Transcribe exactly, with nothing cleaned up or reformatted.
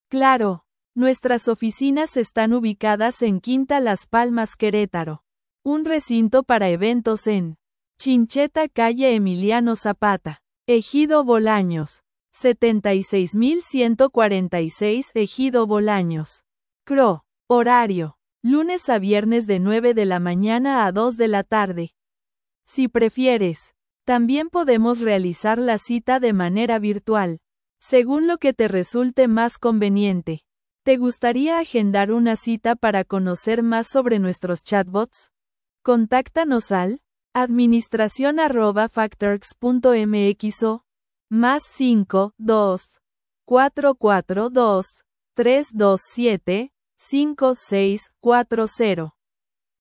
Claro. Nuestras oficinas están ubicadas en Quinta Las Palmas, Querétaro. Un recinto para eventos en Chincheta, calle Emiliano Zapata, Ejido Bolaños. setenta y seis mil ciento cuarenta y seis Ejido Bolaños. C R O. Horario. Lunes a viernes de nueve de la mañana a dos de la tarde. Si prefieres, también podemos realizar la cita de manera virtual, según lo que te resulte más conveniente. ¿Te gustaría agendar una cita para conocer más sobre nuestros chatbots? Contáctanos al administración arroba factorx punto mx o más cinco, dos, cuatro cuatro dos, tres dos siete, cinco seis cuatro cero.